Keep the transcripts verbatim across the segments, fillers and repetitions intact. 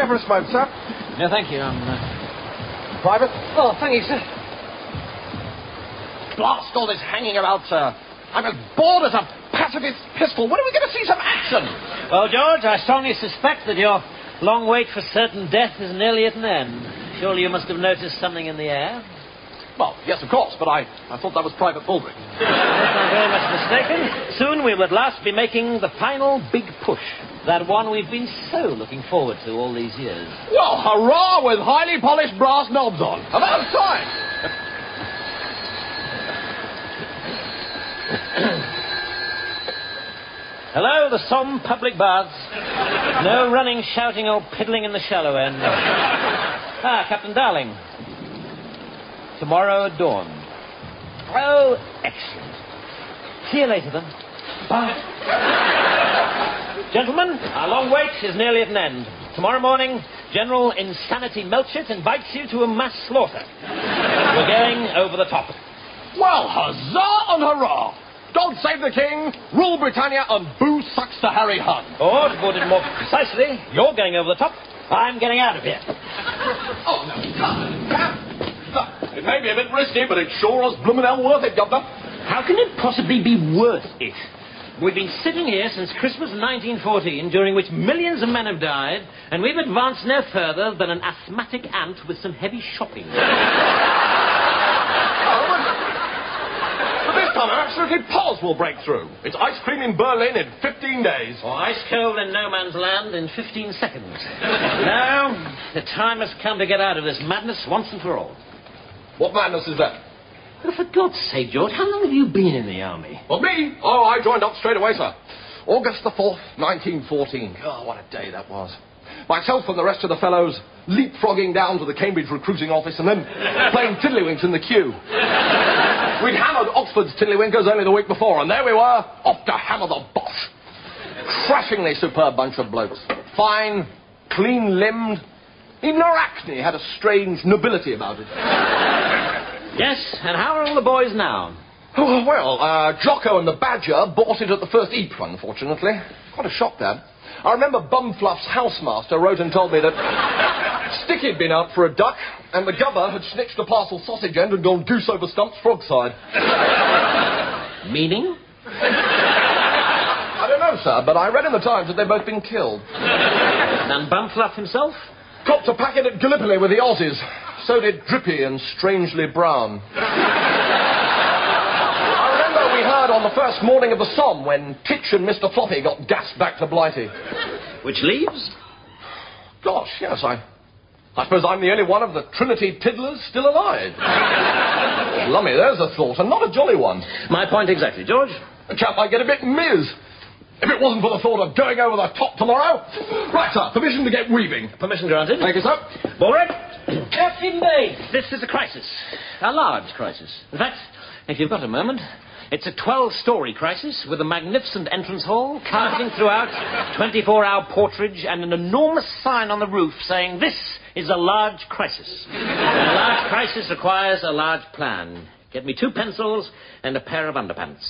for a smoke, sir? No, thank you. I'm... Uh... Private? Oh, thank you, sir. Blast all this hanging about, sir. I'm as bored as a pacifist pistol. When are we going to see some action? Well, George, I strongly suspect that your long wait for certain death is nearly at an end. Surely you must have noticed something in the air? Well, yes, of course, but I, I thought that was Private Baldrick. Unless I'm very much mistaken, soon we will at last be making the final big push. That one we've been so looking forward to all these years. Well, hurrah with highly polished brass knobs on. About time. Hello, the Somme public baths. No running, shouting, or piddling in the shallow end. Ah, Captain Darling. Tomorrow at dawn. Oh, excellent. See you later, then. Bye. Gentlemen, our long wait is nearly at an end. Tomorrow morning, General Insanity Melchett invites you to a mass slaughter. We're going over the top. Well, huzzah and hurrah! God save the King, rule Britannia, and boo sucks to Harry Hunt. Or, to put it more precisely, you're going over the top. I'm getting out of here. Oh, no, Cap. It may be a bit risky, but it sure was bloomin' hell worth it, Governor. How can it possibly be worth it? We've been sitting here since Christmas nineteen fourteen, during which millions of men have died, and we've advanced no further than an asthmatic ant with some heavy shopping. Oh, but, but this time, absolutely Paz will break through. It's ice cream in Berlin in fifteen days. Or ice cold in no man's land in fifteen seconds. Now, the time has come to get out of this madness once and for all. What madness is that? Well, for God's sake, George, how long have you been in the army? Well, me? Oh, I joined up straight away, sir. August the fourth, nineteen fourteen. Oh, what a day that was. Myself and the rest of the fellows leapfrogging down to the Cambridge recruiting office and then playing tiddlywinks in the queue. We'd hammered Oxford's tiddlywinkers only the week before, and there we were, off to hammer the Boche. Crashingly superb bunch of blokes. Fine, clean-limbed. Even Arachne had a strange nobility about it. Yes, and how are all the boys now? Oh, well, uh, Jocko and the Badger bought it at the first eep, unfortunately. Quite a shock, that. I remember Bumfluff's housemaster wrote and told me that Sticky'd been out for a duck, and the Gubber had snitched a parcel sausage end and gone goose over Stump's frog side. Meaning? I don't know, sir, but I read in the Times that they've both been killed. And Bumfluff himself? Copped a packet at Gallipoli with the Aussies. So did Drippy and Strangely Brown. I remember we heard on the first morning of the Somme when Titch and Mister Floppy got gassed back to Blighty. Which leaves? Gosh, yes, I... I suppose I'm the only one of the Trinity Tiddlers still alive. Lummy, there's a thought, and not a jolly one. My point exactly, George. A chap might get a bit miz. If it wasn't for the thought of going over the top tomorrow... Right, sir, permission to get weaving. Permission granted. Thank you, sir. Baldrick. Captain Bates. This is a crisis. A large crisis. In fact, if you've got a moment, it's a twelve-story crisis with a magnificent entrance hall, carpeting throughout, twenty-four hour porterage, and an enormous sign on the roof saying, "This is a large crisis." And a large crisis requires a large plan. Get me two pencils and a pair of underpants.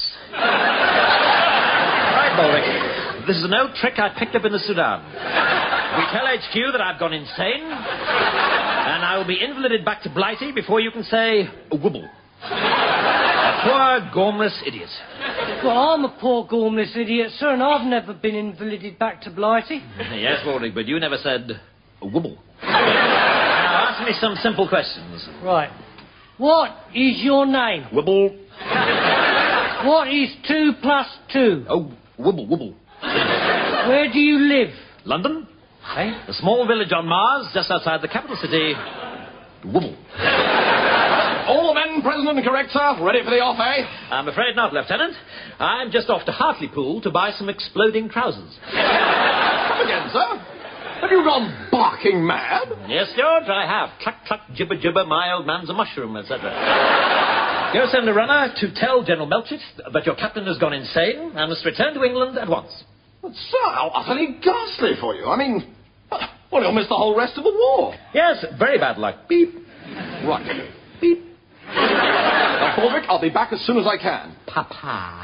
Right, Baldrick. This is an old trick I picked up in the Sudan. We tell H Q that I've gone insane, and I will be invalided back to Blighty before you can say a wibble. A poor, gormless idiot. Well, I'm a poor, gormless idiot, sir, and I've never been invalided back to Blighty. Yes, Baldrick, but you never said a wibble. Now, ask me some simple questions. Right. What is your name? Wibble. What is two plus two? Oh, wibble, wibble. Where do you live? London? Eh? A small village on Mars, just outside the capital city. Wibble. All the men present and correct, sir. Ready for the off, eh? I'm afraid not, Lieutenant. I'm just off to Hartlepool to buy some exploding trousers. Come again, sir. Have you gone barking mad? Yes, George, I have. Cluck, cluck, gibber, gibber, my old man's a mushroom, et cetera. Go send a runner to tell General Melchett that your captain has gone insane and must return to England at once. But, sir, how utterly ghastly for you. I mean, well, you'll miss the whole rest of the war. Yes, very bad luck. Beep. Right. Beep. Now, Baldrick, I'll be back as soon as I can. Papa.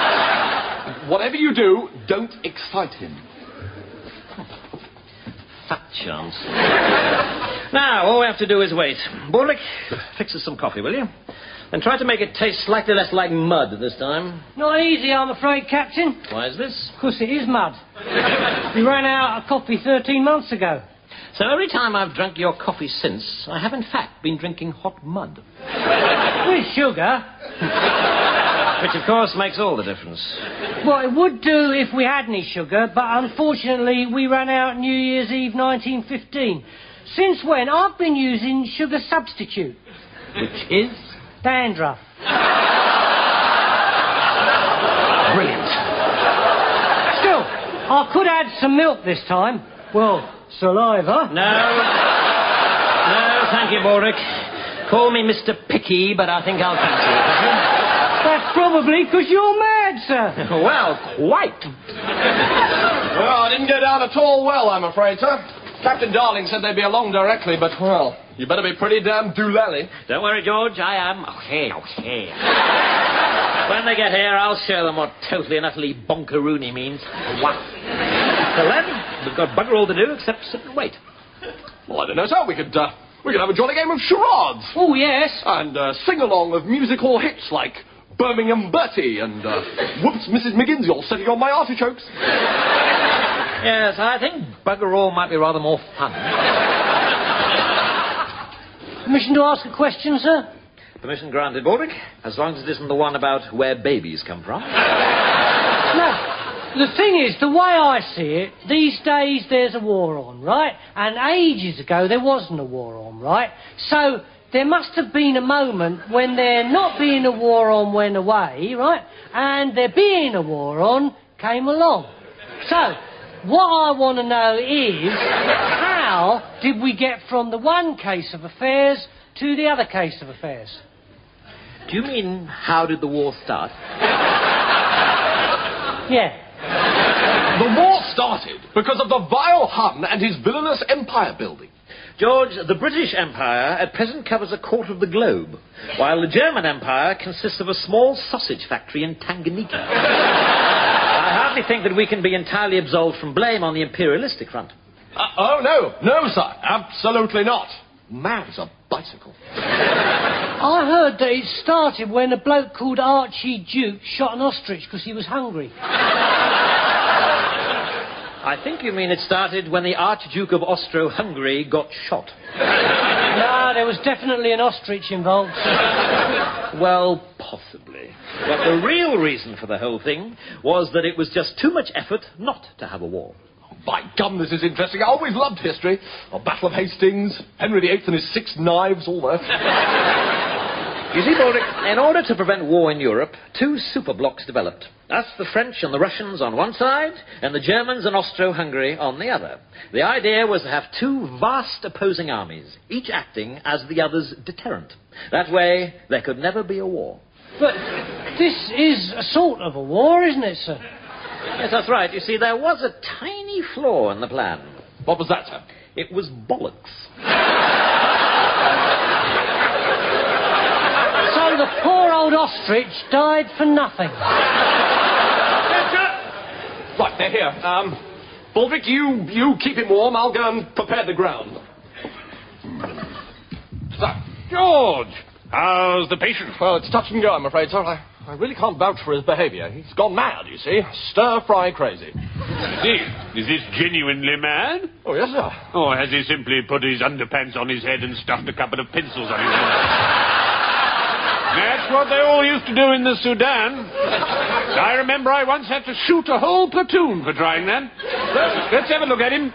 Whatever you do, don't excite him. fat chance. Now, all we have to do is wait. Borlick, fix us some coffee, will you? And try to make it taste slightly less like mud this time. Not easy, I'm afraid, Captain. Why is this? Of course it is mud. We ran out of coffee thirteen months ago. So every time I've drunk your coffee since, I have in fact been drinking hot mud. With sugar. Which, of course, makes all the difference. Well, it would do if we had any sugar, but unfortunately we ran out New Year's Eve nineteen fifteen. Since when, I've been using sugar substitute. Which is? Dandruff. Brilliant. Still, I could add some milk this time. Well, saliva. No. No, thank you, Borlick. Call me Mister Picky, but I think I'll fancy it. That's probably because you're mad, sir. Well, quite. Well, it didn't go down at all well, I'm afraid, sir. Captain Darling said they'd be along directly, but, well, you better be pretty damn doolally. Don't worry, George, I am. Okay, okay. When they get here, I'll show them what totally and utterly bonkeroony means. What? Till then, we've got bugger all to do except sit and wait. Well, I don't know, sir. We could, uh, we could have a jolly game of charades. Oh, yes. And uh, sing-along of musical hits like Birmingham Bertie and uh, Whoops, Missus Miggins, you're sitting on my artichokes. Yes, I think bugger all might be rather more fun. Permission to ask a question, sir? Permission granted, Borlick, as long as it isn't the one about where babies come from. No. The thing is, the way I see it, these days there's a war on, right? And ages ago there wasn't a war on, right? So there must have been a moment when there not being a war on went away, right? And there being a war on came along. So, what I want to know is, how did we get from the one case of affairs to the other case of affairs? Do you mean, how did the war start? Yeah. The war started because of the vile Hun and his villainous empire building. George, the British Empire at present covers a quarter of the globe, while the German Empire consists of a small sausage factory in Tanganyika. I hardly think that we can be entirely absolved from blame on the imperialistic front. Uh, oh, no. No, sir. Absolutely not. Man, it's a bicycle. I heard that it started when a bloke called Archie Duke shot an ostrich because he was hungry. I think you mean it started when the Archduke of Austro-Hungary got shot. No, there was definitely an ostrich involved. Well, possibly. But the real reason for the whole thing was that it was just too much effort not to have a war. Oh, by gum, this is interesting. I always loved history. The Battle of Hastings, Henry the Eighth and his six knives, all that. You see, Borlick, in order to prevent war in Europe, two superblocks developed. Us, the French and the Russians on one side, and the Germans and Austro-Hungary on the other. The idea was to have two vast opposing armies, each acting as the other's deterrent. That way, there could never be a war. But this is a sort of a war, isn't it, sir? Yes, that's right. You see, there was a tiny flaw in the plan. What was that, sir? It was bollocks. So the poor old ostrich died for nothing. Right, they're here. Um, Baldrick, you, you keep him warm. I'll go and prepare the ground. So, George, how's the patient? well, it's touch and go, I'm afraid, sir. I, I really can't vouch for his behaviour. He's gone mad, you see. Stir-fry crazy. Is, is this genuinely mad? Oh, yes, sir. Or has he simply put his underpants on his head and stuffed a couple of pencils on his head? That's what they all used to do in the Sudan. I remember I once had to shoot a whole platoon for trying that. So, let's have a look at him.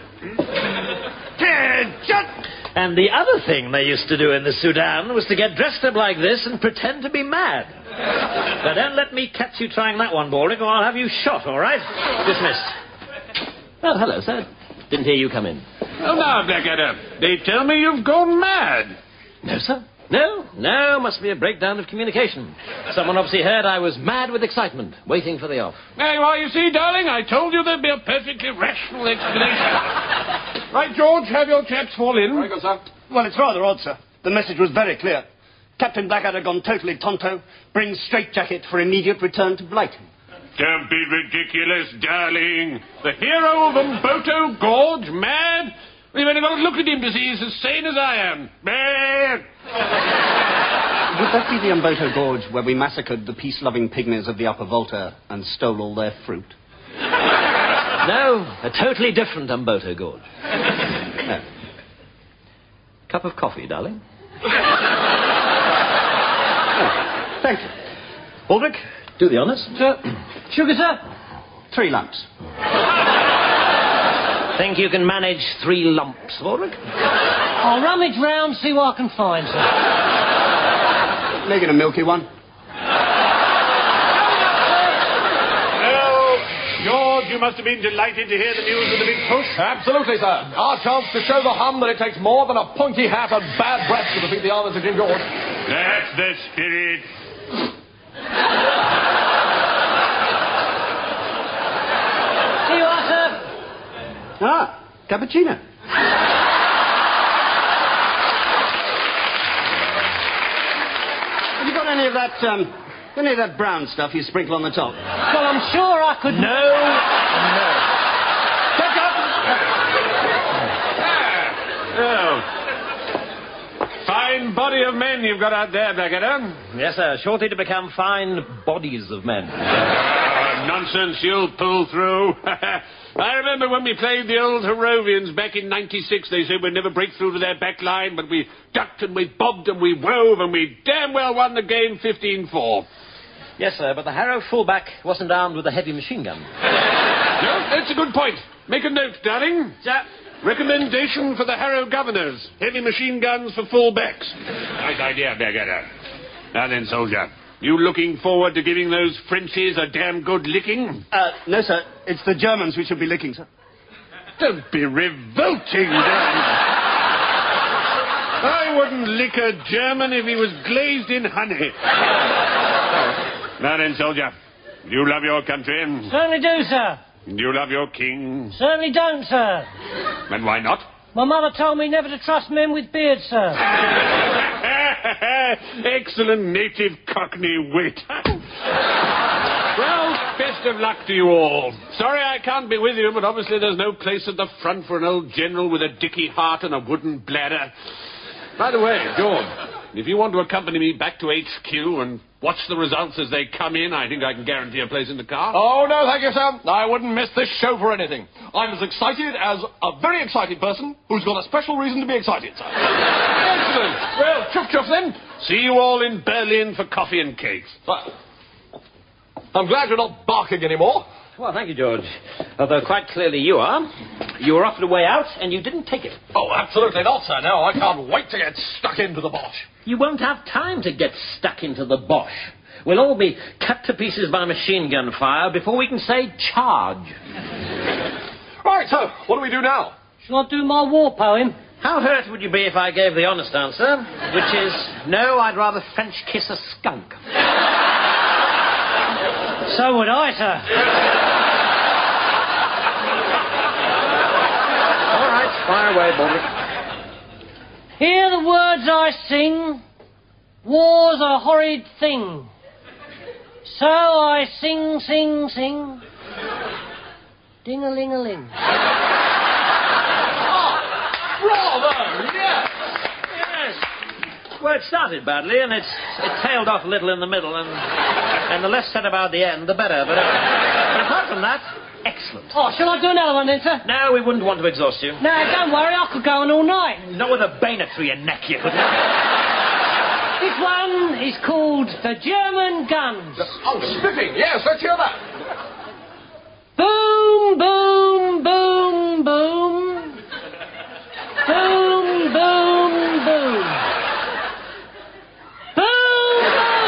And the other thing they used to do in the Sudan was to get dressed up like this and pretend to be mad. But don't let me catch you trying that one, Borlick, or I'll have you shot, all right? Dismissed. Oh, hello, sir. Didn't hear you come in. Oh, now, Blackadder, they tell me you've gone mad. No, sir. No, no, must be a breakdown of communication. Someone obviously heard I was mad with excitement, waiting for the off. There you are, you see, darling. I told you there'd be a perfectly rational explanation. Right, George, have your chaps fall in. Very good, sir. Well, it's rather odd, sir. The message was very clear. Captain Blackadder gone totally tonto. Brings straitjacket for immediate return to Blighty. Don't be ridiculous, darling. The hero of Umboto Gorge mad? You've only got to look at him to see he's as sane as I am. Man! Would that be the Umboto Gorge where we massacred the peace-loving pygmies of the Upper Volta and stole all their fruit? No, a totally different Umboto Gorge. No. Cup of coffee, darling? Oh, thank you. Aldrich, do the honours. Sir, sugar, sir? Three lumps. Think you can manage three lumps, Aldrich? I'll rummage round, see what I can find, sir. Make it a milky one. Well, George, you must have been delighted to hear the news of the big push. Absolutely, sir. Our chance to show the hum that it takes more than a pointy hat and bad breath to defeat the armies of King George. That's the spirit. Here you are, sir. Ah, cappuccino. Have you got any of that, um, any of that brown stuff you sprinkle on the top? Well, I'm sure I could... No, no. Pick up! Oh. Fine body of men you've got out there, Blackadder. Yes, sir. Shortly to become fine bodies of men. Oh, nonsense, you'll pull through. I remember when we played the old Harrovians back in ninety-six, they said we'd never break through to their back line, but we ducked and we bobbed and we wove and we damn well won the game fifteen four. Yes, sir, but the Harrow fullback wasn't armed with a heavy machine gun. No, that's a good point. Make a note, darling. Sir. Recommendation for the Harrow governors. Heavy machine guns for fullbacks. Nice idea, Blackadder. Now then, soldier. You looking forward to giving those Frenchies a damn good licking? Uh, no, sir. It's the Germans we should be licking, sir. Don't be revolting, darling. I wouldn't lick a German if he was glazed in honey. Now then, soldier. You love your country? Certainly do, sir. You love your king? Certainly don't, sir. And why not? My mother told me never to trust men with beards, sir. Excellent native Cockney wit. Well, best of luck to you all. Sorry I can't be with you, but obviously there's no place at the front for an old general with a dicky heart and a wooden bladder. By the way, George, if you want to accompany me back to H Q and watch the results as they come in, I think I can guarantee a place in the car. Oh, no, thank you, sir. I wouldn't miss this show for anything. I'm as excited as a very excited person who's got a special reason to be excited, sir. Excellent. Well, chuff chuff then. See you all in Berlin for coffee and cakes. Well, I'm glad you're not barking anymore. Well, thank you, George. Although quite clearly you are. You were offered a way out, and you didn't take it. Oh, absolutely not, sir. No, I can't wait to get stuck into the Bosch. You won't have time to get stuck into the Bosch. We'll all be cut to pieces by machine gun fire before we can say charge. Right, so, what do we do now? Shall I do my war poem? How hurt would you be if I gave the honest answer, which is, no, I'd rather French kiss a skunk. So would I, sir. All right, fire away, Bobby. Hear the words I sing. War's a horrid thing. So I sing, sing, sing. Ding-a-ling-a-ling. Bravo! Yes! Yes. Well, it started badly, and it's it tailed off a little in the middle, and and the less said about the end, the better. But, uh, but apart from that, excellent. Oh, shall I do another one then, sir? No, we wouldn't want to exhaust you. No, don't worry, I could go on all night. Not with a bayonet through your neck, you couldn't. This one is called The German Guns. Oh, spitting. Yes, let's hear that. Boom, boom, boom, boom. Boom, boom, boom. Boom,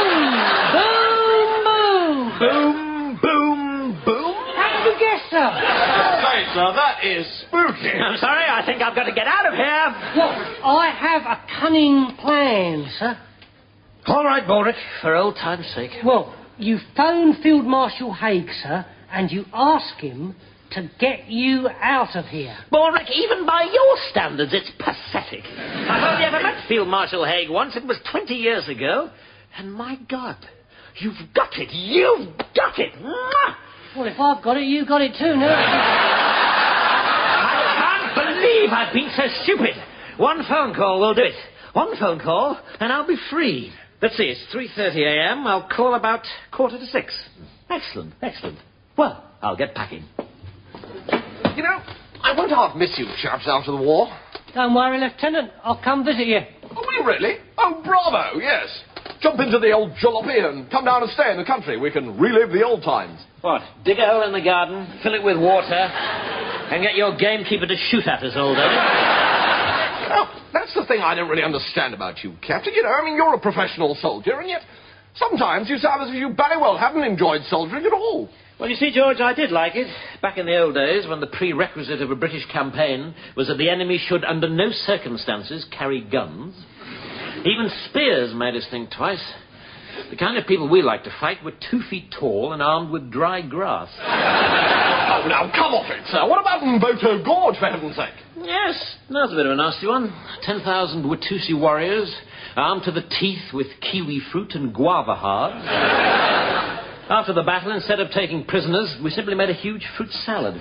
boom, boom, boom. Boom, boom, boom. How did you guess, sir? Say, sir, that is spooky. I'm sorry, I think I've got to get out of here. Well, I have a cunning plan, sir. All right, Baldrick, for old time's sake. Well, you phone Field Marshal Haig, sir, and you ask him to get you out of here. Baldrick, even by your standards, it's pathetic. I've only ever met Field Marshal Haig once. It was twenty years ago. And my God, you've got it. You've got it. Mwah! Well, if I've got it, you got it too, no? I can't believe believe I've been so stupid. One phone call will do it. One phone call, and I'll be free. Let's see, it's three thirty a m. I'll call about quarter to six. Excellent, excellent. Well, I'll get packing. You know, I won't half miss you chaps after the war. Don't worry, Lieutenant. I'll come visit you. Oh, will you really? Oh, bravo, yes. Jump into the old jalopy and come down and stay in the country. We can relive the old times. What, dig a hole in the garden, fill it with water, and get your gamekeeper to shoot at us all day? Oh, that's the thing I don't really understand about you, Captain. You know, I mean, you're a professional soldier, and yet sometimes you sound as if you very well haven't enjoyed soldiering at all. Well, you see, George, I did like it. Back in the old days, when the prerequisite of a British campaign was that the enemy should, under no circumstances, carry guns. Even spears made us think twice. The kind of people we liked to fight were two feet tall and armed with dry grass. Oh, now, come off it, sir. What about Mboto Gorge, for heaven's sake? Yes, that's a bit of a nasty one. Ten thousand Watusi warriors, armed to the teeth with kiwi fruit and guava hearts. After the battle, instead of taking prisoners, we simply made a huge fruit salad.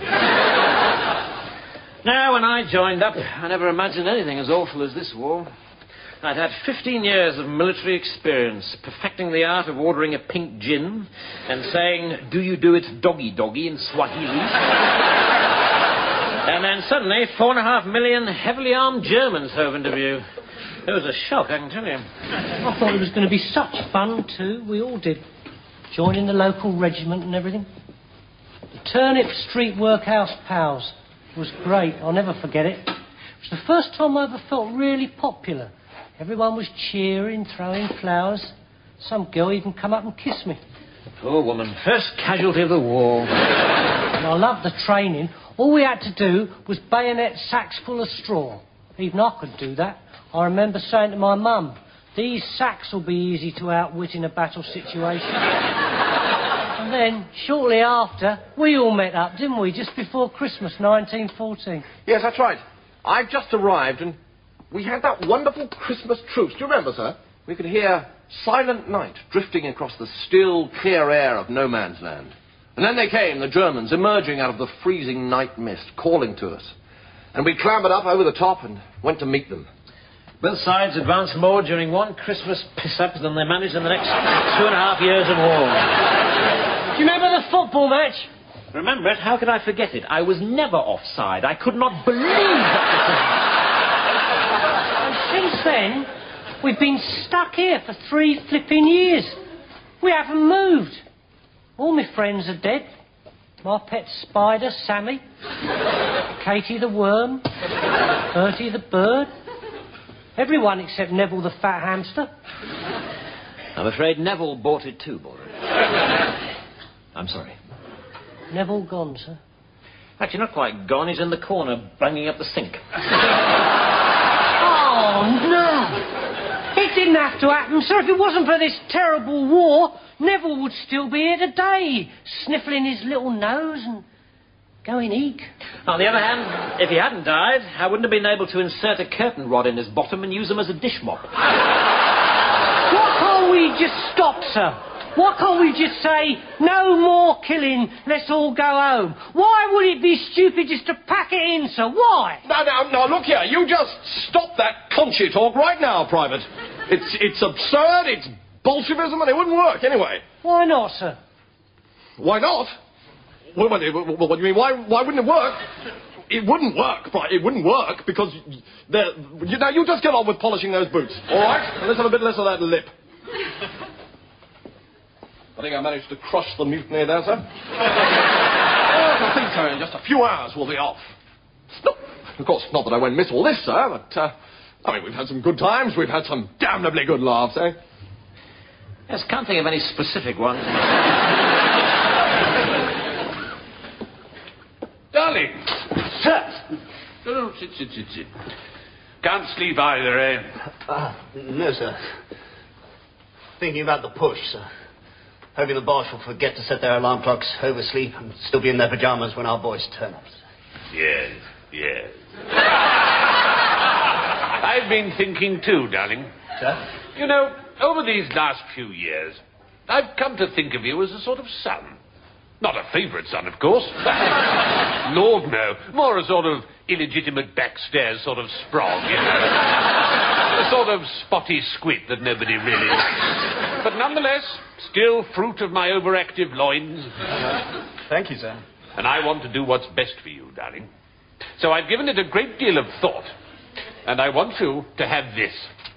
Now, when I joined up, I never imagined anything as awful as this war. I'd had fifteen years of military experience, perfecting the art of ordering a pink gin and saying, "Do you do it doggy-doggy" in Swahili? And then suddenly, four and a half million heavily armed Germans hove into view. It was a shock, I can tell you. I thought it was going to be such fun, too. We all did. Joining the local regiment and everything. The Turnip Street Workhouse Pals was great. I'll never forget it. It was the first time I ever felt really popular. Everyone was cheering, throwing flowers. Some girl even come up and kissed me. Poor woman. First casualty of the war. And I loved the training. All we had to do was bayonet sacks full of straw. Even I could do that. I remember saying to my mum, "These sacks will be easy to outwit in a battle situation." And then, shortly after, we all met up, didn't we? Just before Christmas, nineteen fourteen. Yes, that's right. I've just arrived and we had that wonderful Christmas truce. Do you remember, sir? We could hear Silent Night drifting across the still, clear air of no man's land. And then they came, the Germans, emerging out of the freezing night mist, calling to us. And we clambered up over the top and went to meet them. Both sides advanced more during one Christmas piss-up than they managed in the next two and a half years of war. Do you remember the football match? Remember it? How could I forget it? I was never offside. I could not believe that. And since then, we've been stuck here for three flipping years. We haven't moved. All my friends are dead. My pet spider, Sammy. Katie the worm. Bertie the bird. Everyone except Neville the fat hamster. I'm afraid Neville bought it too, boy. I'm sorry. Neville gone, sir? Actually, not quite gone. He's in the corner, banging up the sink. Oh, no! It didn't have to happen, sir. If it wasn't for this terrible war, Neville would still be here today, sniffling his little nose and going eek. On the other hand, if he hadn't died, I wouldn't have been able to insert a curtain rod in his bottom and use him as a dish mop. Why can't we just stop, sir? Why can't we just say, no more killing, let's all go home? Why would it be stupid just to pack it in, sir? Why? Now, now, now, look here. You just stop that conchy talk right now, Private. It's, it's absurd, it's Bolshevism, and it wouldn't work anyway. Why not, sir? Why not? What, what, what, what do you mean? Why, why wouldn't it work? It wouldn't work, Private. It wouldn't work because... You, now, you just get on with polishing those boots, all right? And let's have a bit less of that lip. I think I managed to crush the mutiny there, sir. Oh, I think so. In just a few hours, we'll be off. No, of course, not that I won't miss all this, sir, but, uh, I mean, we've had some good times. We've had some damnably good laughs, eh? Yes, can't think of any specific ones. Darling. Sir! No, no, sit, sit, sit, sit. Can't sleep either, eh? Uh, no, sir. Thinking about the push, sir. Hoping the Boche will forget to set their alarm clocks, oversleep, and still be in their pyjamas when our boys turn up. Yes, yes. I've been thinking too, darling. Sir? You know, over these last few years, I've come to think of you as a sort of son. Not a favourite son, of course. Lord, no. More a sort of illegitimate backstairs sort of sprog, you know. A sort of spotty squid that nobody really likes. But nonetheless, still fruit of my overactive loins. Thank you, sir. And I want to do what's best for you, darling. So I've given it a great deal of thought. And I want you to have this.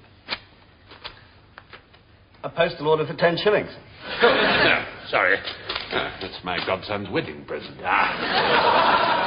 A postal order for ten shillings. Oh, no, sorry. Uh, that's my godson's wedding present. Ah.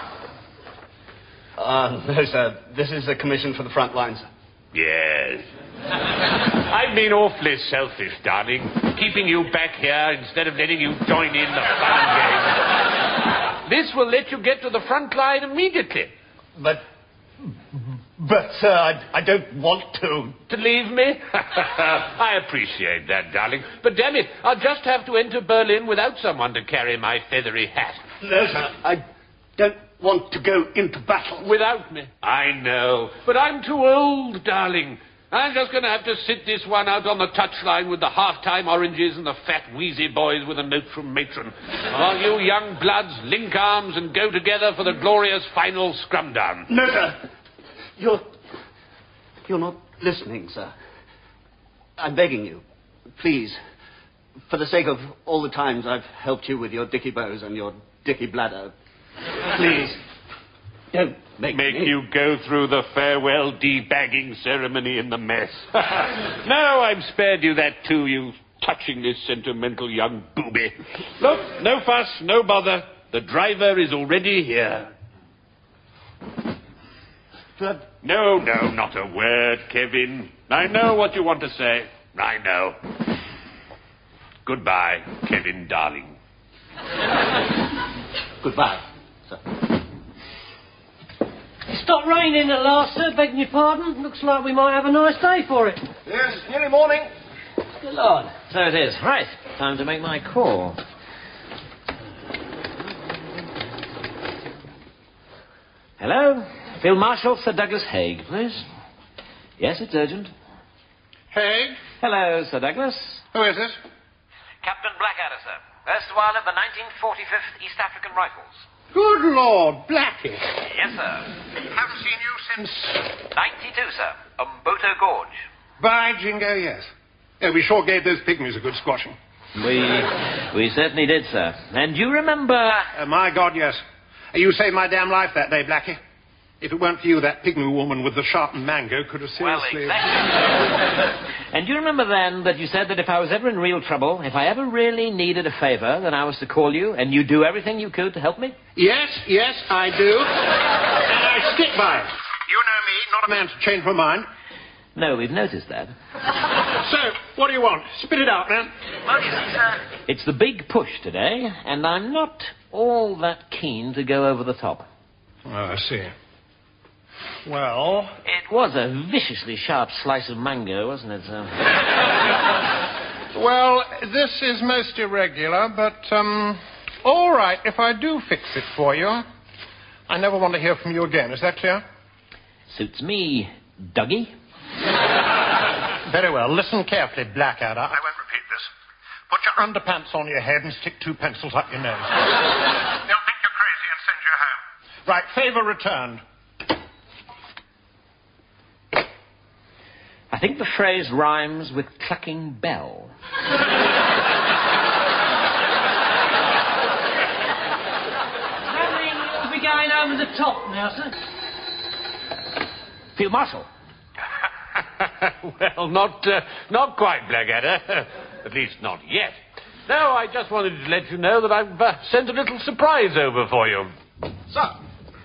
Here. Uh, no, sir. This is a commission for the front line, sir. Yes. I've been awfully selfish, darling, keeping you back here instead of letting you join in the fun game. This will let you get to the front line immediately. But... But, sir, I, I don't want to. To leave me? I appreciate that, darling. But damn it, I'll just have to enter Berlin without someone to carry my feathery hat. No, sir. I don't want to go into battle. Without me? I know. But I'm too old, darling. I'm just going to have to sit this one out on the touchline with the half-time oranges and the fat, wheezy boys with a note from matron. While you young bloods link arms and go together for the glorious final scrum down. No, sir. You're... You're not listening, sir. I'm begging you. Please. For the sake of all the times I've helped you with your dicky bows and your dicky bladder. Please. Don't make Make me. you go through the farewell debagging ceremony in the mess. No, I've spared you that too, you touchingly sentimental young booby. Look, no fuss, no bother. The driver is already here. But... No, no, not a word, Kevin. I know what you want to say. I know. Goodbye, Kevin, darling. Goodbye, sir. It stopped raining at last, sir, begging your pardon. Looks like we might have a nice day for it. Yes, it's nearly morning. Good Lord. So it is. Right. Time to make my call. Hello? Field Marshal Sir Douglas Haig, please. Yes, it's urgent. Haig? Hello, Sir Douglas. Who is it? Captain Blackadder, sir. Erstwhile of the nineteen forty-fifth East African Rifles. Good Lord, Blackie. Yes, sir. Haven't seen you since... ninety-two, sir. Umboto Gorge. By jingo, yes. Oh, we sure gave those pygmies a good squashing. We... we certainly did, sir. And you remember... Uh, my God, yes. You saved my damn life that day, Blackie. If it weren't for you, that pygmy woman with the sharpened mango could have seriously... Well, exactly. And do you remember then that you said that if I was ever in real trouble, if I ever really needed a favour, then I was to call you, and you'd do everything you could to help me? Yes, yes, I do. And I stick by it. You know me, not a man to change my mind. No, we've noticed that. So, what do you want? Spit it out, man. Well, you see, sir, it's the big push today, and I'm not all that keen to go over the top. Oh, I see. Well... It was a viciously sharp slice of mango, wasn't it, sir? Well, this is most irregular, but, um... all right, if I do fix it for you, I never want to hear from you again. Is that clear? Suits me, Dougie. Very well. Listen carefully, Blackadder. I won't repeat this. Put your underpants on your head and stick two pencils up your nose. They'll think you're crazy and send you home. Right, favour returned. I think the phrase rhymes with clucking bell. We'll be going over the top now, sir. Field Marshal. Well, not, uh, not quite, Blackadder. At least not yet. No, I just wanted to let you know that I've uh, sent a little surprise over for you. Sir.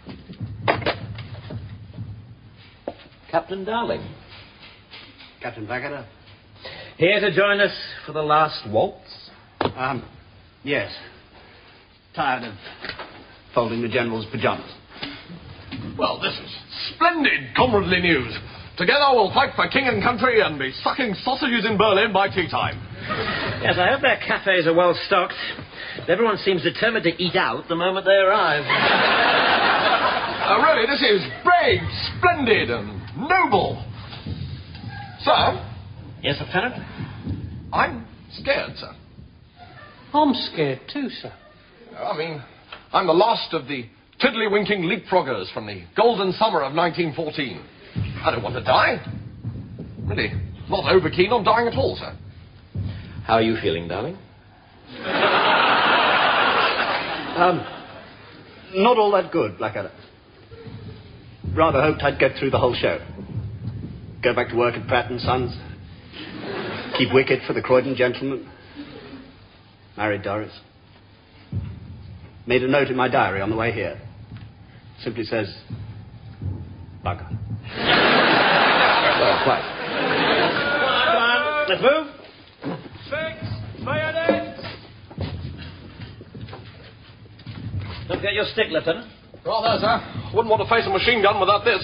Captain Darling. Captain Blackadder? Here to join us for the last waltz? Um, yes. Tired of folding the General's pyjamas. Well, this is splendid comradely news. Together we'll fight for king and country and be sucking sausages in Berlin by tea time. Yes, I hope their cafes are well stocked. Everyone seems determined to eat out the moment they arrive. Uh, really, this is brave, splendid, and noble. Sir? Yes, Lieutenant? I'm scared, sir. I'm scared too, sir. I mean, I'm the last of the tiddly-winking leapfroggers from the golden summer of nineteen fourteen. I don't want to die. Really, not over keen on dying at all, sir. How are you feeling, darling? Um, not all that good, Blackadder. Rather hoped I'd get through the whole show. Go back to work at Pratt and Sons. Keep wicket for the Croydon gentleman. Married Doris. Made a note in my diary on the way here. Simply says, bugger. Well, quite. Come on, let's move. Six, bayonets! Don't forget your stick, Lieutenant. Rather, sir. Wouldn't want to face a machine gun without this.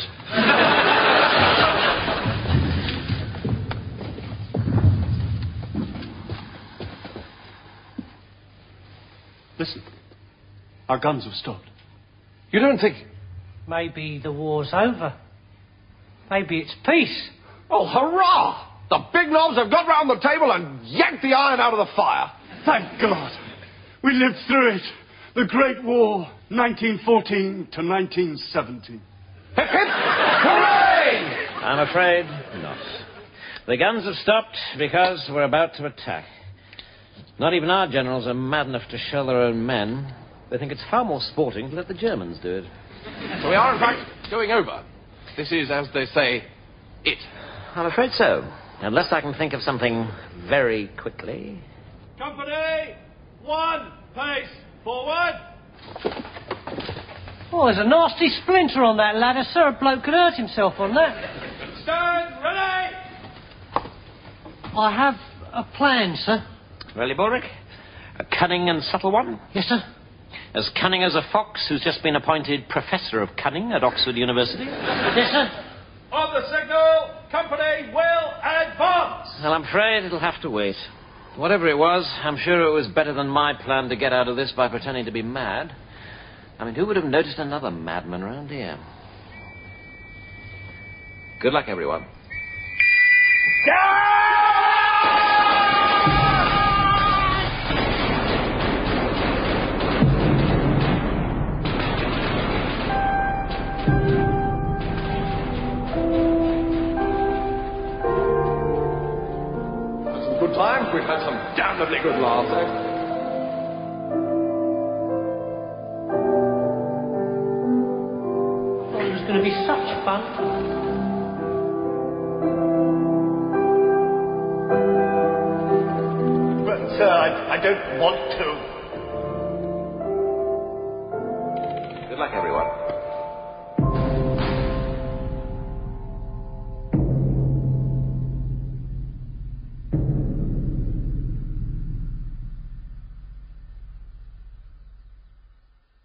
Listen. Our guns have stopped. You don't think... Maybe the war's over. Maybe it's peace. Oh, hurrah! The big knobs have got round the table and yanked the iron out of the fire. Thank God. We lived through it. The Great War, nineteen fourteen to nineteen seventeen. Hip, hip! Hooray! I'm afraid not. The guns have stopped because we're about to attack. Not even our generals are mad enough to shell their own men. They think it's far more sporting to let the Germans do it. So we are, in fact, going over. This is, as they say, it. I'm afraid so. Unless I can think of something very quickly. Company, one, pace, forward. Oh, there's a nasty splinter on that ladder, sir. A bloke could hurt himself on that. Stand ready. I have a plan, sir. Really, Borwick? A cunning and subtle one? Yes, sir. As cunning as a fox who's just been appointed Professor of Cunning at Oxford University? Yes, sir. On the signal, company will advance. Well, I'm afraid it'll have to wait. Whatever it was, I'm sure it was better than my plan to get out of this by pretending to be mad. I mean, who would have noticed another madman around here? Good luck, everyone. Good time. We've had some damnably good laughs, eh? Oh, it was going to be such fun. But, sir, I, I don't want to.